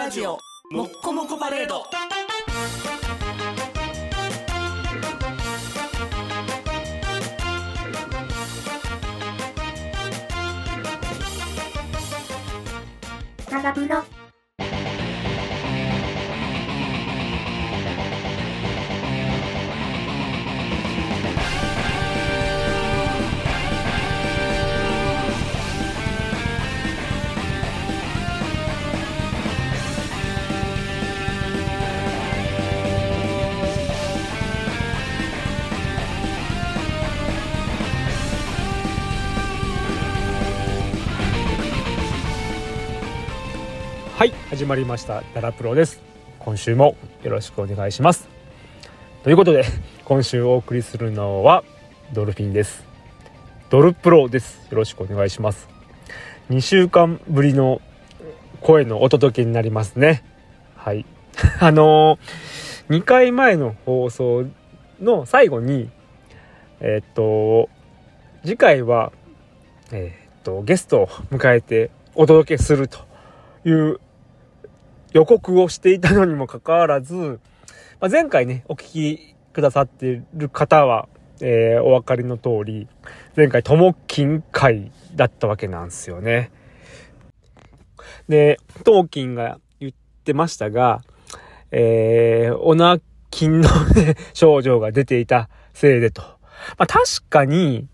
ラジオもっこもこパレード。 タガプロ。 はい、始まりましたダラプロです。今週もよろしくお願いします。ということで今週お送りするのはドルフィンです。ドルプロです。よろしくお願いします。2週間ぶりの声のお届けになりますね。はい。2回前の放送の最後に次回はゲストを迎えてお届けするという予告をしていたのにもかかわらず、前回ねお聞きくださっている方は、お分かりの通り前回ともきん会だったわけなんですよね。でともきんが言ってましたが、オナキンの、ね、症状が出ていたせいでと、確かに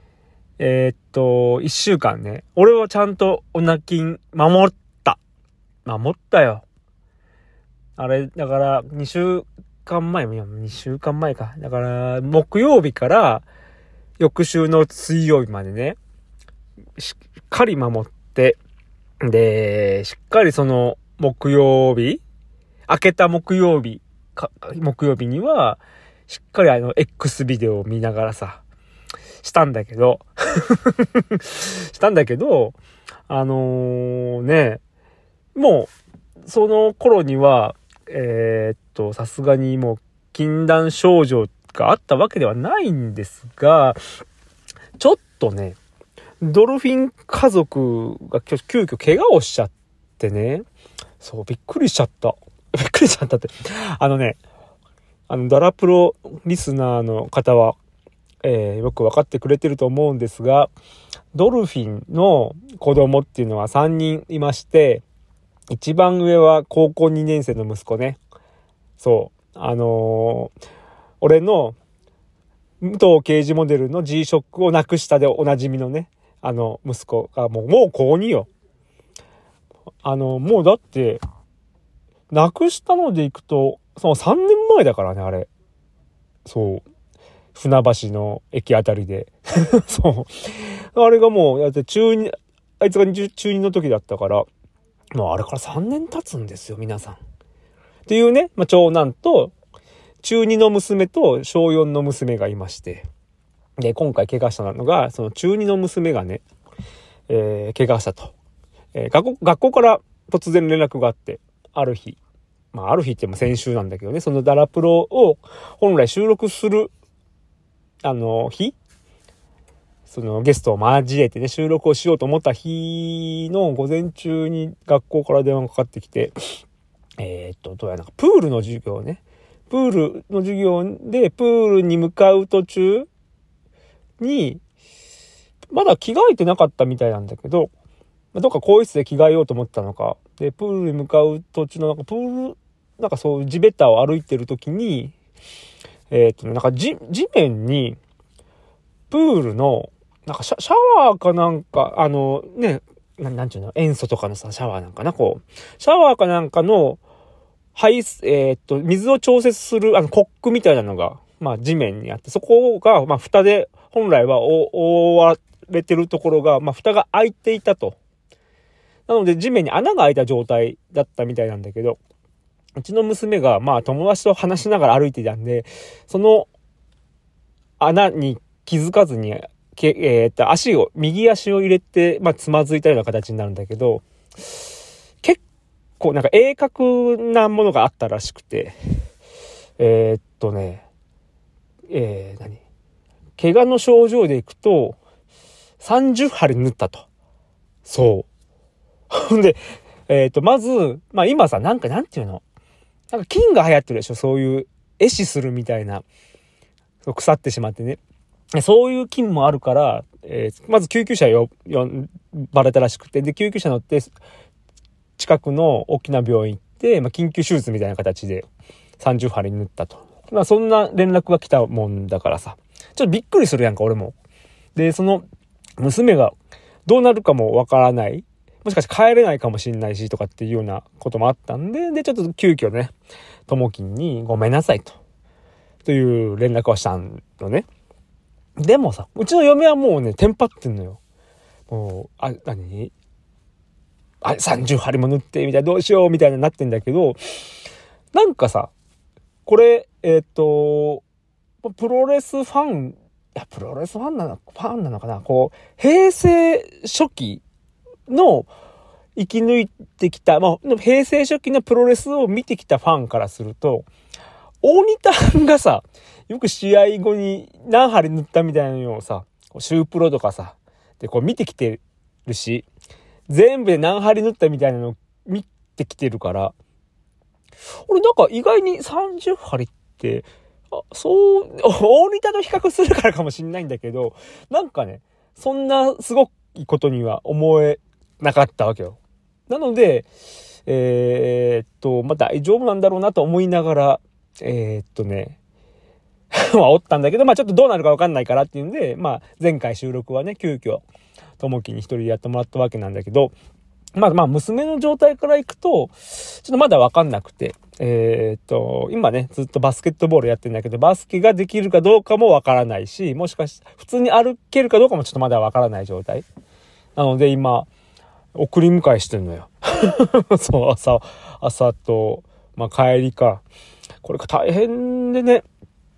1週間ね俺はちゃんとオナキン守ったよ。あれだから2週間前か。だから木曜日から翌週の水曜日までねしっかり守って、でしっかりその明けた木曜日にはしっかりX ビデオを見ながらさしたんだけどねもうその頃にはさすがにもう禁断症状があったわけではないんですが、ちょっとねドルフィン家族が急遽怪我をしちゃってね、そうびっくりしちゃったってダラプロリスナーの方は、よく分かってくれてると思うんですが、ドルフィンの子供っていうのは3人いまして、一番上は高校2年生の息子ね。そう俺の武藤刑事モデルの G-SHOCK をなくしたでおなじみのね息子がもう高2よ。もうだってなくしたのでいくとその3年前だからね、あれ。そう船橋の駅あたりでそうあれがもうだってあいつが中2の時だったから、もうあれから3年経つんですよ皆さんっていうね、長男と中2の娘と小4の娘がいまして、で今回怪我したのがその中2の娘がね、怪我したと、学校から突然連絡があって、ある日っても先週なんだけどね、そのダラプロを本来収録する日、そのゲストを交えてね収録をしようと思った日の午前中に学校から電話がかかってきて、どうやらプールの授業でプールに向かう途中にまだ着替えてなかったみたいなんだけど、どっか更衣室で着替えようと思ったのかで、プールに向かう途中のそう地べたを歩いてる時に地面にプールのシャワーかなんかなんていうの、塩素とかのさシャワーなんかな、シャワーかなんかの水を調節するコックみたいなのが地面にあって、そこが蓋で本来は覆われてるところが蓋が開いていたと。なので地面に穴が開いた状態だったみたいなんだけど、うちの娘が友達と話しながら歩いていたんで、その穴に気づかずに右足を入れてつまずいたような形になるんだけど、結構鋭角なものがあったらしくて、怪我の症状でいくと30針縫ったと。そうでまず、まあ今さ、なんていうの？なんか菌が流行ってるでしょ？そういう、壊死するみたいな。腐ってしまってね。そういう菌もあるから、まず救急車バレたらしくて、で、救急車乗って、近くの大きな病院行って、まあ、緊急手術みたいな形で30針縫ったと。まあ、そんな連絡が来たもんだからさ。ちょっとびっくりするやんか、俺も。で、その、娘がどうなるかもわからない。もしかして帰れないかもしれないし、とかっていうようなこともあったんで、で、ちょっと急遽ね、ともきんにごめんなさいという連絡をしたのね。でもさ、うちの嫁はもうね、テンパってんのよ。もう、30針も縫って、みたいな、どうしよう、みたいになってんだけど、なんかさ、これ、プロレスファンなのかな、こう、平成初期の生き抜いてきた、まあ、平成初期のプロレスを見てきたファンからすると、大仁田がさ、よく試合後に何針塗ったみたいなのをさ、シュープロとかさ、でこう見てきてるし、全部で何針塗ったみたいなのを見てきてるから、俺なんか意外に30針って、大仁田と比較するからかもしんないんだけど、なんかね、そんなすごいことには思えなかったわけよ。なので、まあ大丈夫なんだろうなと思いながら、まあおったんだけど、まあちょっとどうなるかわかんないからっていうんで、まあ前回収録はね、急遽、ともきに一人でやってもらったわけなんだけど、まあ娘の状態からいくと、ちょっとまだわかんなくて、今ね、ずっとバスケットボールやってんだけど、バスケができるかどうかもわからないし、もしかして普通に歩けるかどうかもちょっとまだわからない状態。なので今、送り迎えしてんのよ。そう、朝と、まあ帰りか。これが大変でね、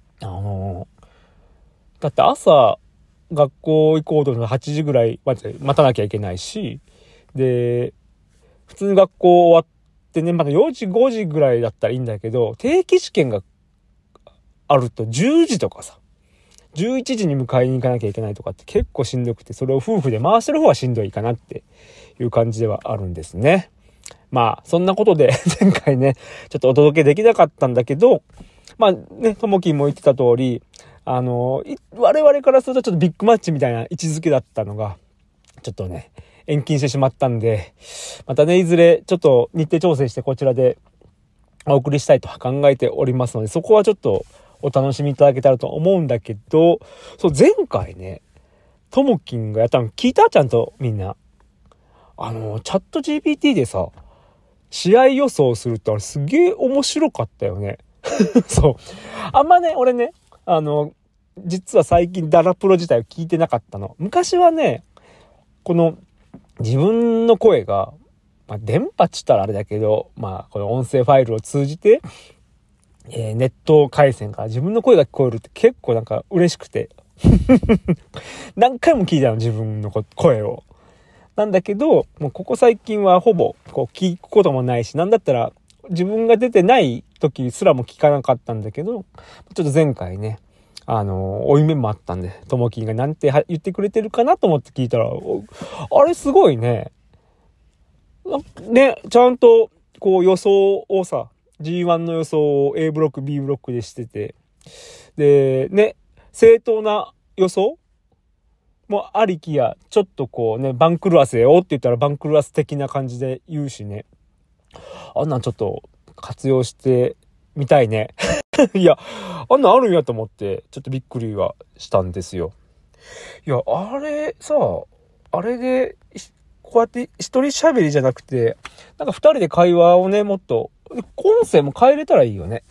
だって朝、学校行こうと8時ぐらい待たなきゃいけないし、で、普通に学校終わってね、まだ4時、5時ぐらいだったらいいんだけど、定期試験があると10時とかさ、11時に迎えに行かなきゃいけないとかって結構しんどくて、それを夫婦で回してる方はしんどいかなっていう感じではあるんですね。まあ、そんなことで前回ね、ちょっとお届けできなかったんだけど、まあね、ともきんも言ってた通り、我々からするとちょっとビッグマッチみたいな位置づけだったのが、ちょっとね、延期してしまったんで、またね、いずれちょっと日程調整してこちらでお送りしたいと考えておりますので、そこはちょっとお楽しみいただけたらと思うんだけど、そう、前回ね、ともきんがやったの聞いた？ちゃんとみんな。チャット GPT でさ、試合予想するってあれすげえ面白かったよね。そう。あんまね、俺ね、実は最近ダラプロ自体を聞いてなかったの。昔はね、この自分の声が、まあ、電波っつったらあれだけど、まあ、この音声ファイルを通じて、ネット回線から自分の声が聞こえるって結構なんか嬉しくて。何回も聞いたの、自分の声を。なんだけど、もうここ最近はほぼこう聞くこともないし、なんだったら自分が出てない時すらも聞かなかったんだけど、ちょっと前回ね、追い目もあったんで、ともきんがなんて言ってくれてるかなと思って聞いたら、あれすごいね。ね、ちゃんとこう予想をさ、G1 の予想を A ブロック B ブロックでしてて、で、ね、正当な予想もありきや、ちょっとこうね、番狂わせをって言ったら番狂わせ的な感じで言うしね。あんなんちょっと活用してみたいね。いや、あんなんあるんやと思って、ちょっとびっくりはしたんですよ。いや、あれさ、あれで、こうやって一人喋りじゃなくて、なんか二人で会話をね、もっと、音声も変えれたらいいよね。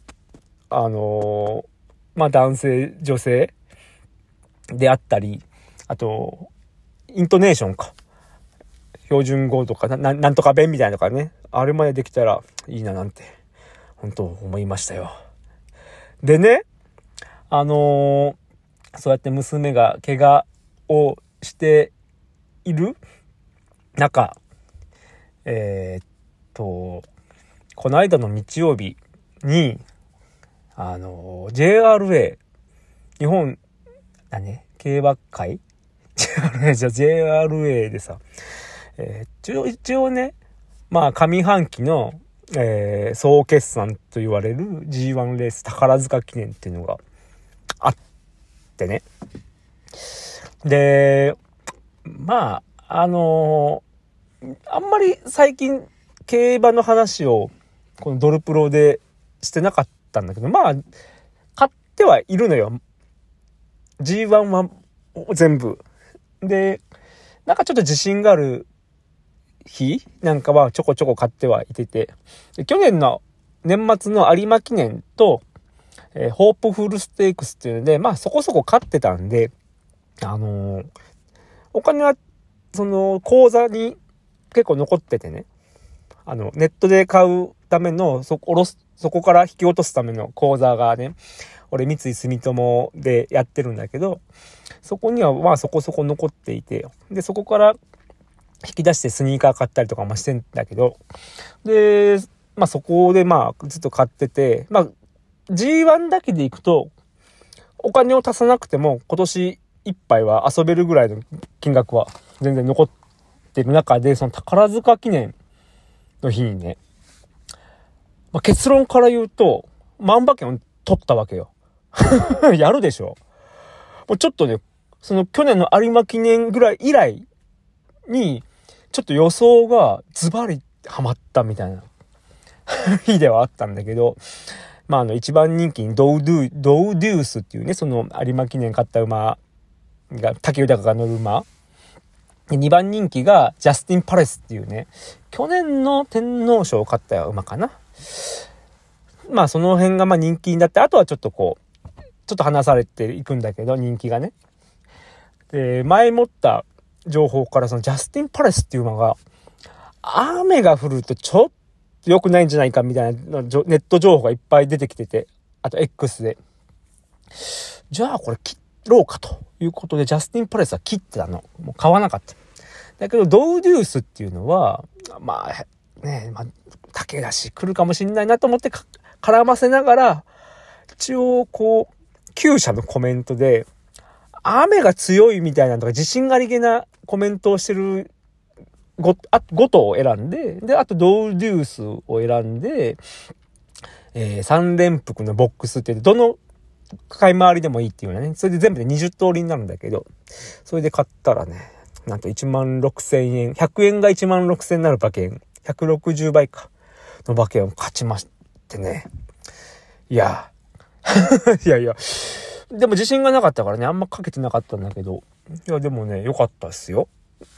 まあ、男性、女性であったり、あと、イントネーションか。標準語とか、なんとか弁みたいなのかね。あれまでできたらいいななんて、本当思いましたよ。でね、そうやって娘が怪我をしている中、この間の日曜日に、JRA、日本、競馬会JRA でさ、一応ね、 まあ上半期の、総決算と言われる G1 レース宝塚記念っていうのがあってね。で、まあ、あんまり最近競馬の話をこのドルプロでしてなかったんだけど、まあ、買ってはいるのよ。G1 は全部。で、なんかちょっと自信がある日なんかはちょこちょこ買ってはいてて、で去年の年末の有馬記念と、ホープフルステークスっていうので、まあそこそこ買ってたんで、お金はその口座に結構残っててね、ネットで買うためのそこから引き落とすための口座がね、俺三井住友でやってるんだけど、そこにはまあそこそこ残っていて、でそこから引き出してスニーカー買ったりとかもしてんだけど、でまあそこでまあずっと買ってて、まあ G1 だけで行くとお金を足さなくても今年いっぱいは遊べるぐらいの金額は全然残ってる中で、その宝塚記念の日にね、まあ、結論から言うと万馬券を取ったわけよ。やるでしょ。もうちょっとね、その去年の有馬記念ぐらい以来にちょっと予想がズバリハマったみたいな日ではあったんだけど、まあ一番人気にドウデュースっていうね、その有馬記念勝った馬が武豊が乗る馬で、2番人気がジャスティンパレスっていうね、去年の天皇賞を勝った馬かな。まあその辺がまあ人気になって、あとはちょっとこうちょっと離されていくんだけど、人気がね。で前持った情報から、そのジャスティンパレスっていう馬が雨が降るとちょっと良くないんじゃないかみたいなネット情報がいっぱい出てきてて、あと X で、じゃあこれ切ろうかということでジャスティンパレスは切ってたの。もう買わなかった。だけどドウデュースっていうのはまあね、まあ武田氏来るかもしれないなと思って絡ませながら、一応こう厩舎のコメントで雨が強いみたいなのとか自信ありげなコメントをしてる5頭を選んで、であとドウデュースを選んで、3連複のボックスってどの買い回りでもいいっていうね、それで全部で20通りになるんだけど、それで買ったらね、なんと16,000円、100円が16,000円になる馬券、160倍かの馬券を勝ちましてね。いやいやでも自信がなかったからね、あんまかけてなかったんだけど、いやでもね良かったですよ。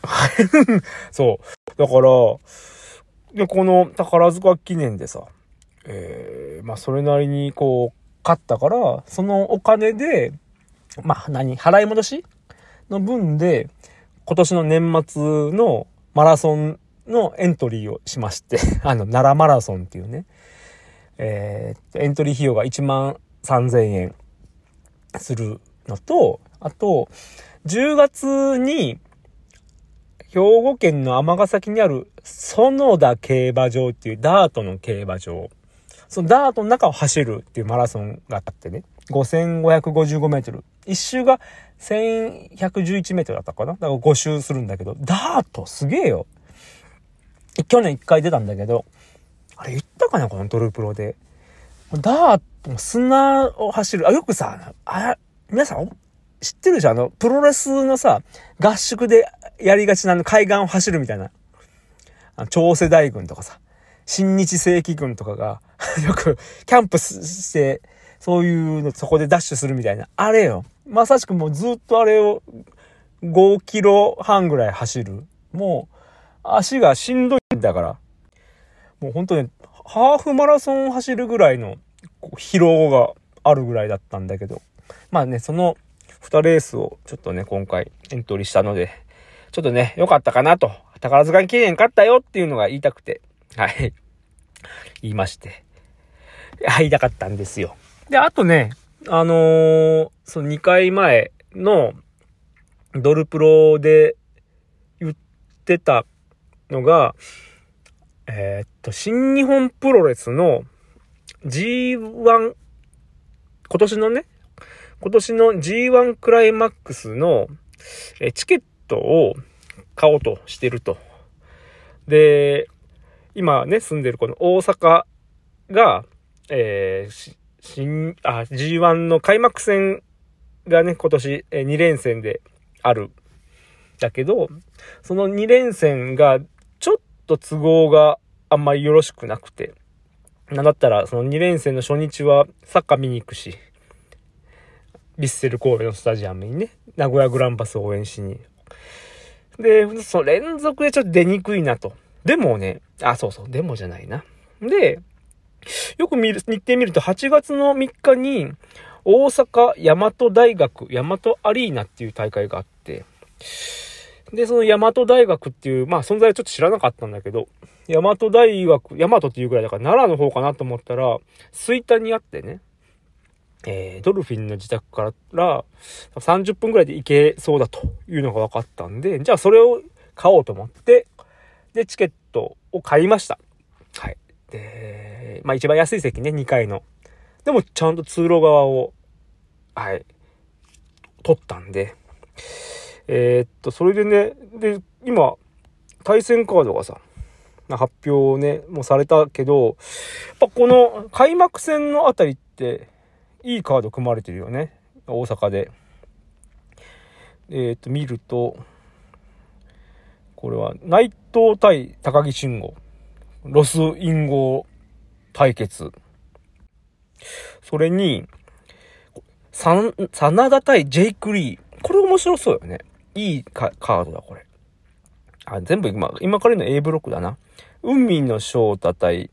そうだからで、この宝塚記念でさ、まあそれなりにこう勝ったから、そのお金でまあ払い戻しの分で今年の年末のマラソンのエントリーをしまして奈良マラソンっていうね、エントリー費用が13,000円するのと、あと10月に兵庫県の尼崎にある園田競馬場っていうダートの競馬場、そのダートの中を走るっていうマラソンがあってね、5555メートル、一周が1111メートルだったかな。だから5周するんだけど、ダートすげえよ。去年1回出たんだけど、あれ言ったかな、このドルプロで。ダート砂を走る、よくさ、皆さん知ってるでしょ、プロレスのさ合宿でやりがちな海岸を走るみたいな、長世代軍とかさ、新日正規軍とかがよくキャンプしてそういうのそこでダッシュするみたいな、あれよ。まさしくもうずっとあれを5キロ半ぐらい走る。もう足がしんどいんだから、もう本当にハーフマラソンを走るぐらいの疲労があるぐらいだったんだけど、まあね、その2レースをちょっとね今回エントリーしたので、ちょっとね良かったかなと、宝塚記念勝ったよっていうのが言いたくて、はい言いまして、言いたかったんですよ。であとね、その2回前のドルプロで言ってたのが、新日本プロレスの G1、今年の G1 クライマックスのチケットを買おうとしてると。で、 今ね、住んでるこの大阪が、G1 の開幕戦がね、今年2連戦である。だけど、その2連戦がちょっと都合があんまりよろしくなくて、なんだったらその2連戦の初日はサッカー見に行くし、ヴィッセル神戸のスタジアムにね、名古屋グランパスを応援しに。で、その連続でちょっと出にくいなと。でもね、でもじゃないな。で、よく日程見ると8月の3日に大阪大和大学大和アリーナっていう大会があって、で、その大和大学っていう、存在はちょっと知らなかったんだけど、大和大学、大和っていうぐらいだから奈良の方かなと思ったら、吹田にあってね、ドルフィンの自宅から30分ぐらいで行けそうだというのが分かったんで、じゃあそれを買おうと思って、で、チケットを買いました。はい。で、一番安い席ね、2階の。でもちゃんと通路側を、はい、取ったんで、それでね、で、今、対戦カードがさ、発表ね、もうされたけど、やっぱこの開幕戦のあたりって、いいカード組まれてるよね。大阪で。見ると、これは内藤対高木慎吾。ロスインゴ対決。それに、真田対ジェイク・リー。これ面白そうよね。いいカードだ、これ。全部今からの A ブロックだな。海野翔太対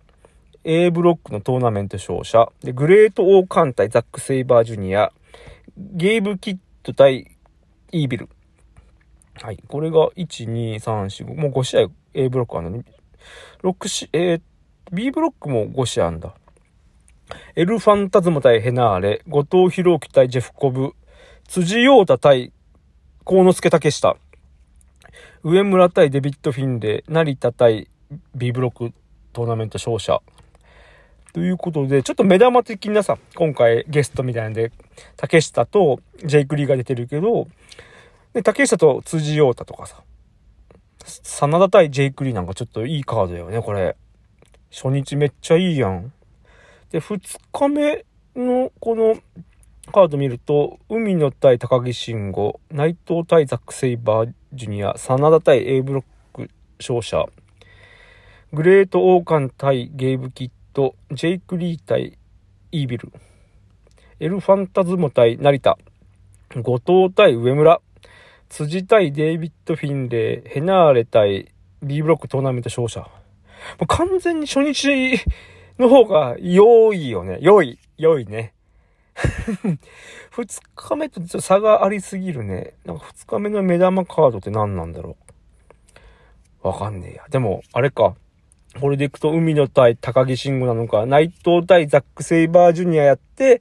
A ブロックのトーナメント勝者。で、グレート・オーカン対ザック・セイバージュニア。ゲーブ・キッド対イービル。はい。これが1、2、3、4、5。もう5試合 A ブロックあるのに。B ブロックも5試合あるんだ。エルファンタズム対ヘナーレ。後藤弘樹対ジェフコブ。辻陽太対幸之助竹下。上村対デビッド・フィンレイ。成田対 B ブロックトーナメント勝者。ということで、ちょっと目玉的なさ、今回ゲストみたいなんで、竹下とジェイク・リーが出てるけど、で竹下と辻陽太とかさ、真田対ジェイク・リーなんかちょっといいカードだよね、これ。初日めっちゃいいやん。で、2日目のこのカード見ると、海野対高木慎吾、内藤対ザック・セイバージュニア、真田対 A ブロック勝者、グレート・オーカン対ゲーブ・キッド、ジェイク・リー対イービル、エルファンタズム対成田、後藤対上村、辻対デイビッド・フィンレイ、ヘナーレ対 B ブロックトーナメント勝者。もう完全に初日の方が良いよね。良いね。2日目とちょっと差がありすぎるね。なんか2日目の目玉カードって何なんだろう。わかんねえや。でも、あれか。これでいくと海野対高木慎吾なのか、内藤対ザック・セイバージュニアやって、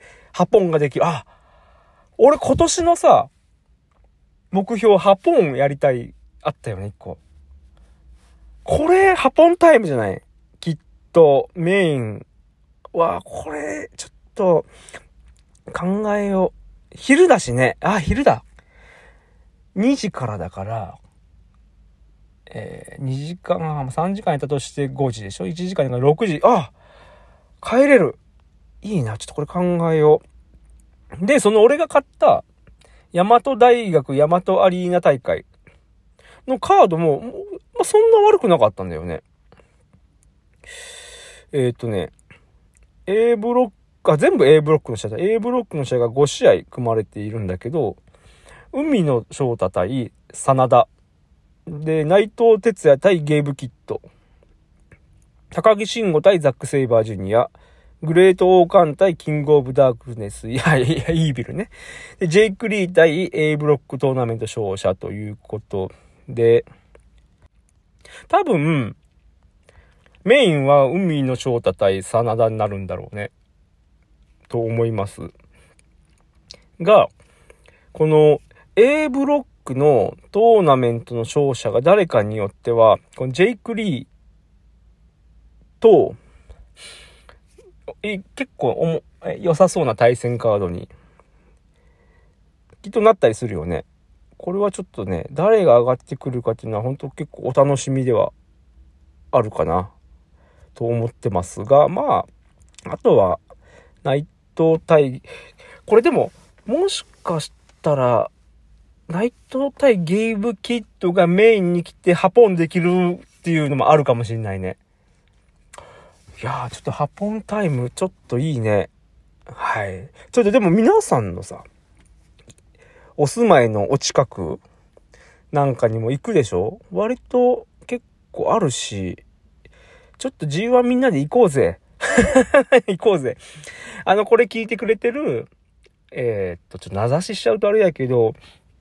ハポンができる。俺今年のさ、目標ハポンやりたい、あったよね、1個。これ、ハポンタイムじゃない？きっと、メイン。これ、ちょっと、考えよう。昼だしね。昼だ。2時からだから、2時間半、3時間やったとして5時でしょ ?1 時間だから6時。帰れる。いいな。ちょっとこれ考えよう。で、その俺が買った、大和大学大和アリーナ大会のカードも、そんな悪くなかったんだよね。A ブロック、全部 A ブロックの試合だ。A ブロックの試合が5試合組まれているんだけど、海野翔太対真田。で、内藤哲也対ゲーブキッド。高木慎吾対ザック・セイバージュニア。グレート・オーカン対キング・オブ・ダークネス。イービルね。で、ジェイク・リー対 A ブロックトーナメント勝者ということで、多分、メインは海野翔太対真田になるんだろうね。と思います。が、この A ブロックのトーナメントの勝者が誰かによっては、このジェイク・リーと、結構良さそうな対戦カードにきっとなったりするよね。これはちょっとね、誰が上がってくるかっていうのは本当結構お楽しみではあるかな。 と思ってますが、まあ、あとは、内藤対、これでも、もしかしたら、内藤対ゲイブキッドがメインに来てハポンできるっていうのもあるかもしれないね。いやー、ちょっとハポンタイムちょっといいね。はい。ちょっとでも皆さんのさ、お住まいのお近くなんかにも行くでしょ？割と結構あるし、ちょっと G1 みんなで行こうぜ。行こうぜ。これ聞いてくれてる、ちょっと名指ししちゃうとあれやけど、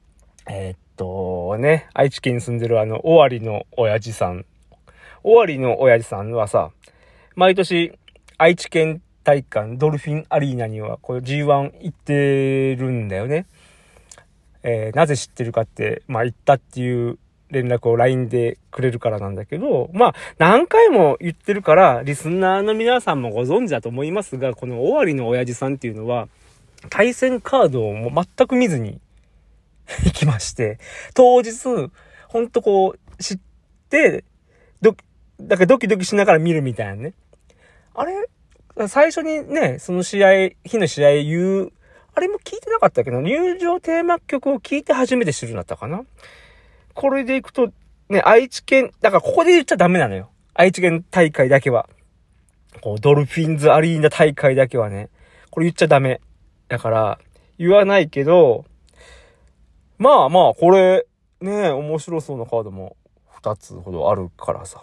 愛知県に住んでる尾張の親父さん。尾張の親父さんはさ、毎年愛知県体育館ドルフィンアリーナにはこう G1 行ってるんだよね。なぜ知ってるかって、まあ行ったっていう連絡を LINE でくれるからなんだけど、まあ何回も言ってるからリスナーの皆さんもご存知だと思いますが、この尾張の親父さんっていうのは対戦カードをもう全く見ずに行きまして、当日ほんとこう知ってだからドキドキしながら見るみたいなね。あれ最初にね、その日の試合言う、あれも聞いてなかったけど、入場テーマ曲を聞いて初めて知るようになったかな。これでいくと、ね、愛知県、だからここで言っちゃダメなのよ。愛知県大会だけは。こう、ドルフィンズアリーナ大会だけはね、これ言っちゃダメ。だから、言わないけど、まあまあ、これ、ね、面白そうなカードも2つほどあるからさ。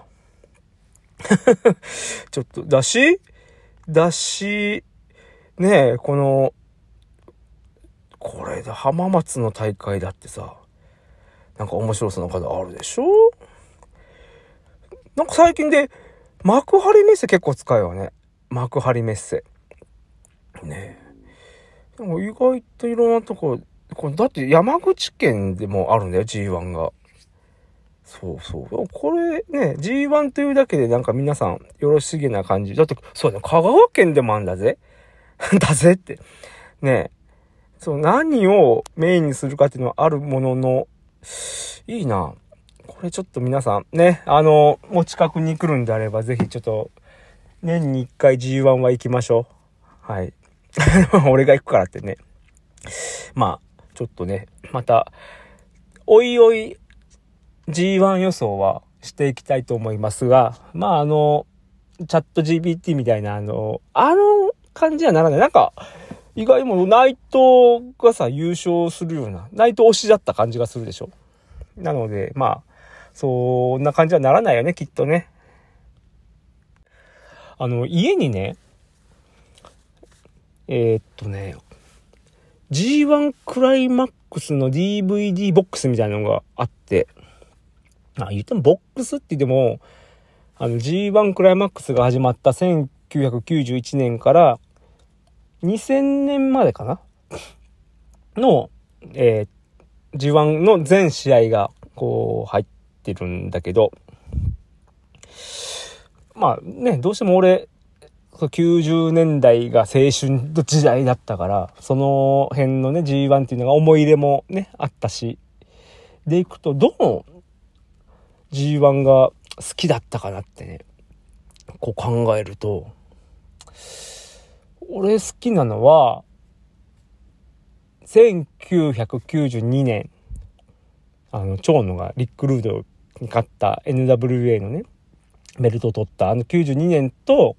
ちょっと、だし、ね、これで浜松の大会だってさ、なんか面白そうなカードあるでしょ？なんか最近で、幕張メッセ結構使うよね。幕張メッセ。ねえ。でも意外といろんなとこ、だって山口県でもあるんだよ、G1 が。そうそう。これね、G1 というだけでなんか皆さんよろしげな感じ。だって、そうだね、香川県でもあんだぜ。だぜって。ねえ。そう、何をメインにするかっていうのはあるものの、いいな。これちょっと皆さんね、お近くに来るんであれば、ぜひちょっと、年に1回 G1 は行きましょう。はい。俺が行くからってね。まあ、ちょっとね、また、おいおい、G1 予想はしていきたいと思いますが、まあチャット GPT みたいな感じはならない。なんか、意外も内藤がさ、優勝するような、内藤推しだった感じがするでしょ。なので、まあ、そんな感じはならないよね、きっとね。家にね、G1 クライマックスの DVD ボックスみたいなのがあって、言ってもボックスって言っても、G1 クライマックスが始まった1991年から2000年までかなの、G1 の全試合がこう入ってるんだけど、まあね、どうしても俺、90年代が青春の時代だったから、その辺のね G1 っていうのが思い入れもね、あったし、でいくとどの G1 が好きだったかなってね、こう考えると、俺好きなのは1992年長野がリック・ルードに勝った NWA のねベルトを取った92年と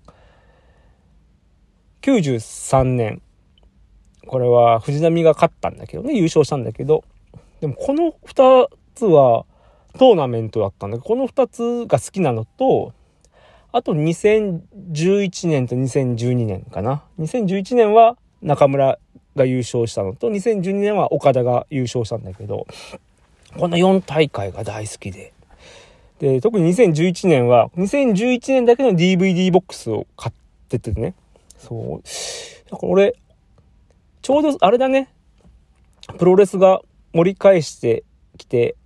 93年、これは藤波が勝ったんだけどね、優勝したんだけど、でもこの2つはトーナメントだったんだけど、この2つが好きなのと、あと2011年と2012年かな。2011年は中村が優勝したのと、2012年は岡田が優勝したんだけど、この4大会が大好きで。で、特に2011年は、2011年だけの DVD ボックスを買っててね。そう。だから俺、ちょうどあれだね。プロレスが盛り返してきて、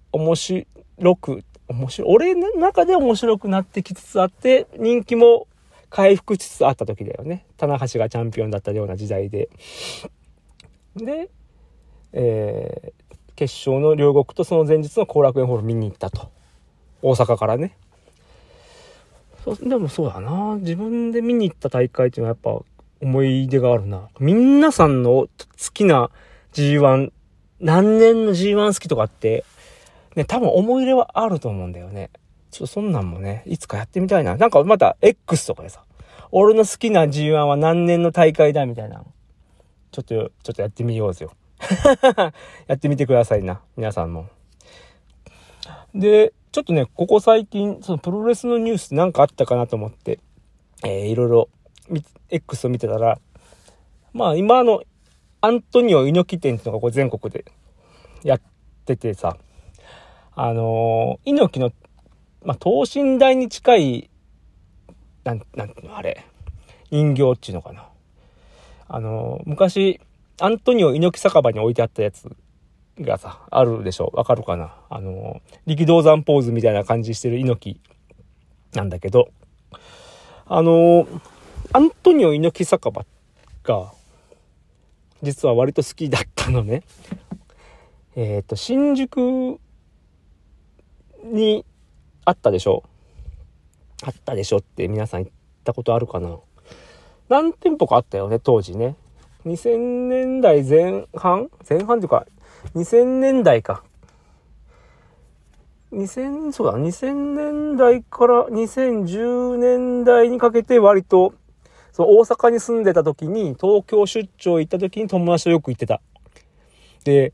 俺の中で面白くなってきつつあって、人気も回復しつつあった時だよね。棚橋がチャンピオンだったような時代で。で、決勝の両国とその前日の後楽園ホール見に行ったと。大阪からね。 でもそうだな。自分で見に行った大会っていうのはやっぱ思い出があるな。皆さんの好きな G1、何年の G1 好きとかって、ね、多分思い入れはあると思うんだよね。ちょっとそんなんもね、いつかやってみたいな。なんかまた X とかでさ、俺の好きな G1 は何年の大会だみたいな。ちょっとやってみようぜよ。やってみてくださいな。皆さんも。で、ちょっとね、ここ最近、そのプロレスのニュースなんかあったかなと思って、いろいろ、X を見てたら、まあ今アントニオ猪木展っていうのがこう全国でやっててさ、猪木の、まあ等身大に近い、なんていうのあれ、人形っていうのかな。昔、アントニオ猪木酒場に置いてあったやつがさ、あるでしょ。わかるかな。力道山ポーズみたいな感じしてる猪木なんだけど、アントニオ猪木酒場が、実は割と好きだったのね。新宿にあったでしょって皆さん行ったことあるかな。何店舗かあったよね、当時ね。2000年代前半っていうか、2000年代か。2000年代から2010年代にかけて割と、大阪に住んでた時に、東京出張行った時に友達とよく行ってた。で、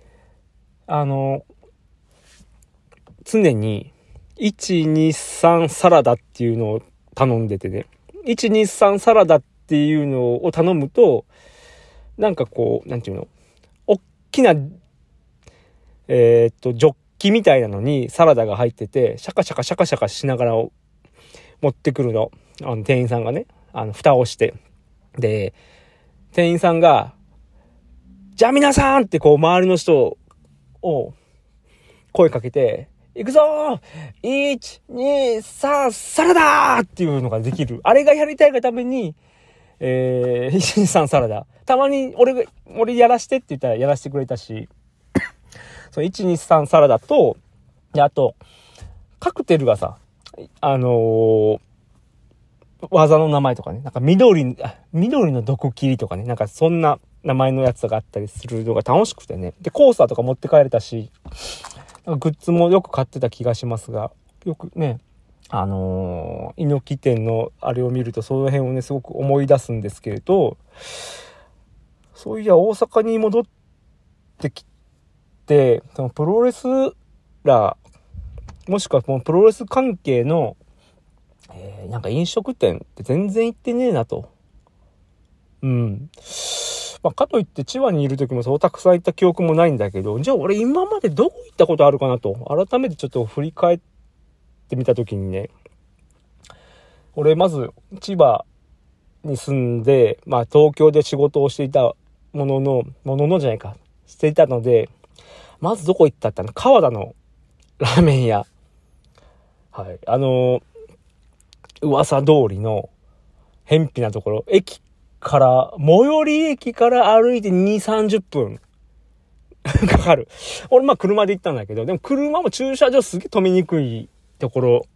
常に、123サラダっていうのを頼んでてね。123サラダっていうのを頼むと、なんかこう、なんていうの、おっきな、ジョッキみたいなのにサラダが入ってて、シャカシャカしながら持ってくるの。店員さんがね、蓋をして。で、店員さんが、じゃあ皆さんってこう、周りの人を声かけて、行くぞー !1、2、3、サラダーっていうのができる。あれがやりたいがために、1、2、3サラダ。たまに俺やらしてって言ったらやらせてくれたし、その1、2、3サラダと、で、あと、カクテルがさ、技の名前とかね、なんか緑の毒切りとかね、なんかそんな名前のやつがあったりするのが楽しくてね。で、コースターとか持って帰れたし、なんかグッズもよく買ってた気がしますが、よくね、猪木店のあれを見るとその辺をね、すごく思い出すんですけれど、そういや大阪に戻ってきて、そのプロレスラー、もしくはこのプロレス関係の、なんか飲食店って全然行ってねえなと。うん。まあ、かといって千葉にいる時もそうたくさん行った記憶もないんだけど、じゃあ俺今までどこ行ったことあるかなと、改めてちょっと振り返ってみた時にね、俺まず千葉に住んで、まあ東京で仕事をしていたしていたので、まずどこ行ったって川田のラーメン屋。はい。噂通りの偏僻なところ、最寄り駅から歩いて2、30分かかる。俺まあ車で行ったんだけど、でも車も駐車場すげえ止めにくいところ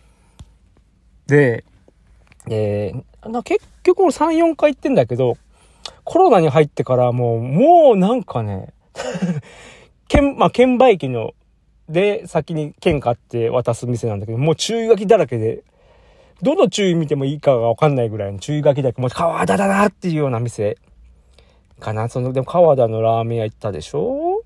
で、結局俺3、4回行ってんだけど、コロナに入ってからもうなんかね、券売機で先に券買って渡す店なんだけど、もう注意書きだらけで、どの注意見てもいいかがわかんないぐらいの注意書きだけ、もう川田だなっていうような店かな。でも川田のラーメン屋行ったでしょ？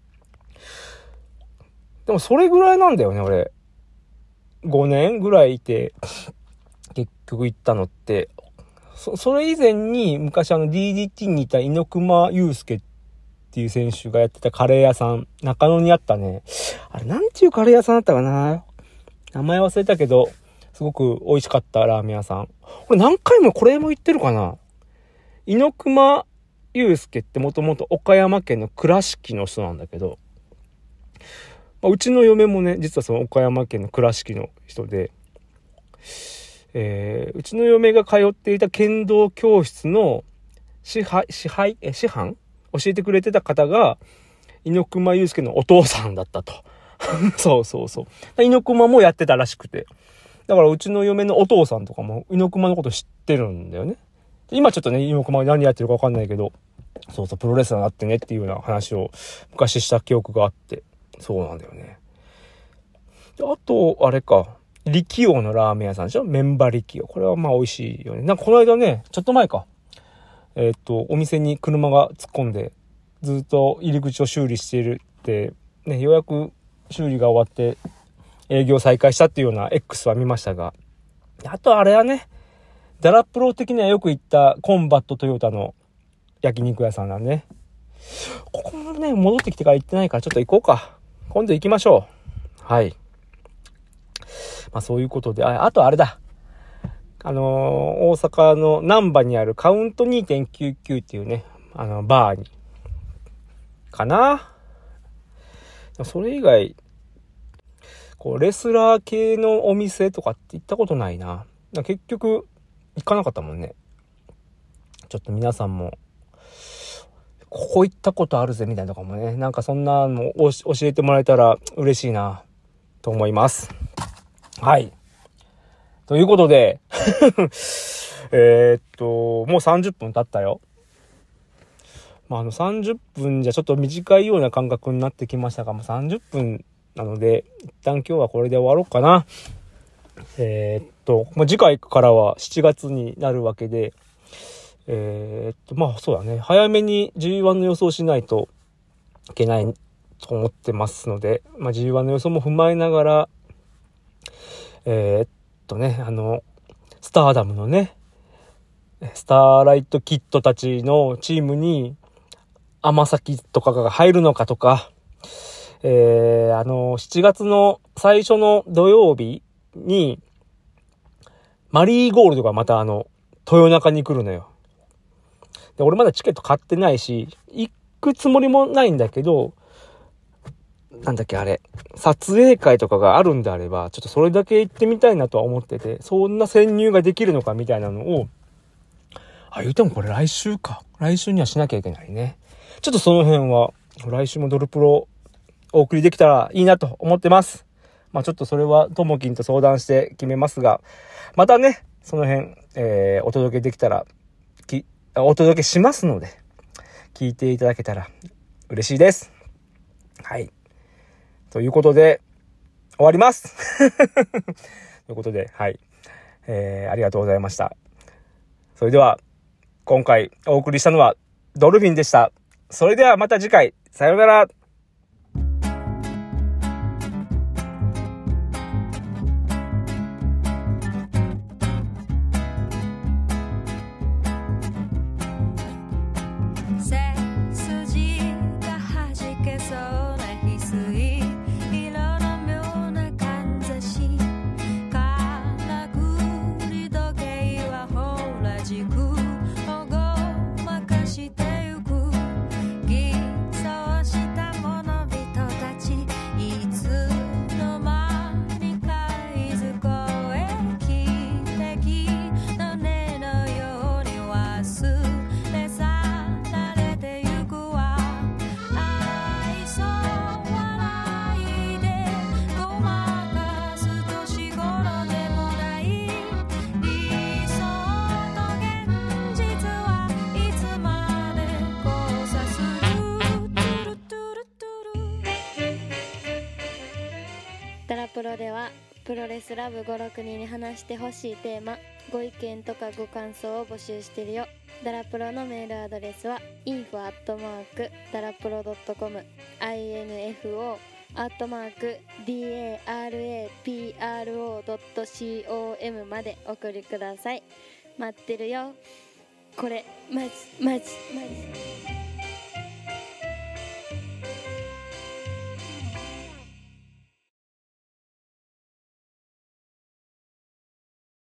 でもそれぐらいなんだよね、俺。5年ぐらいいて、結局行ったのって。それ以前に昔DDT にいた猪熊祐介っていう選手がやってたカレー屋さん、中野にあったね。あれなんていうカレー屋さんだったかな？名前忘れたけど、すごく美味しかったラーメン屋さん。これ何回もこれも言ってるかな。猪熊祐介ってもともと岡山県の倉敷の人なんだけど、うちの嫁もね、実はその岡山県の倉敷の人で、うちの嫁が通っていた剣道教室の師範教えてくれてた方が猪熊祐介のお父さんだったと。そう。猪熊もやってたらしくて。 だからうちの嫁のお父さんとかも猪熊のこと知ってるんだよね。今ちょっとね、猪熊が何やってるか分かんないけど、そうそう、プロレスラーになってねっていうような話を昔した記憶があって、そうなんだよね。あと、あれか、力王のラーメン屋さんでしょ、メンバ力王。これはまあ美味しいよね。なんかこの間ね、ちょっと前か。お店に車が突っ込んで、ずっと入り口を修理しているって、ね、ようやく修理が終わって営業再開したっていうような X は見ましたが、あとあれはね、ダラプロ的にはよく行ったコンバットトヨタの焼肉屋さんだね。ここもね、戻ってきてから行ってないからちょっと行こうか。今度行きましょう。はい。まあそういうことで、あとあれだ。大阪の難波にあるカウント 2.99 っていうね、バーに。かな。それ以外、こう、レスラー系のお店とかって行ったことないな。結局、行かなかったもんね。ちょっと皆さんも、ここ行ったことあるぜみたいなとかもね、なんかそんなの教えてもらえたら嬉しいな、と思います。はい。ということで、もう30分経ったよ。まあ、30分じゃちょっと短いような感覚になってきましたが、30分なので、一旦今日はこれで終わろうかな。次回からは7月になるわけで、まあそうだね。早めに G1 の予想しないといけないと思ってますので、まあ G1 の予想も踏まえながら、スターダムのね、スターライトキッドたちのチームに天崎とかが入るのかとか、7月の最初の土曜日にマリーゴールドがまた豊中に来るのよ。で、俺まだチケット買ってないし、行くつもりもないんだけど、なんだっけあれ、撮影会とかがあるんであれば、ちょっとそれだけ行ってみたいなとは思ってて、そんな潜入ができるのかみたいなのを、言うてもこれ来週か。来週にはしなきゃいけないね。ちょっとその辺は、来週もドルプロお送りできたらいいなと思ってます。まあちょっとそれはともきんと相談して決めますが、またね、その辺、お届けできたら、お届けしますので、聞いていただけたら嬉しいです。はい。ということで、終わります。ということで、はい。ありがとうございました。それでは、今回お送りしたのはドルフィンでした。それではまた次回、さようなら。 ダラプロではプロレスラブ5、6人に話してほしいテーマ、ご意見とかご感想を募集してるよ。ダラプロのメールアドレスは info@darapro.com info@darapro.com まで送りください。待ってるよ。これマジ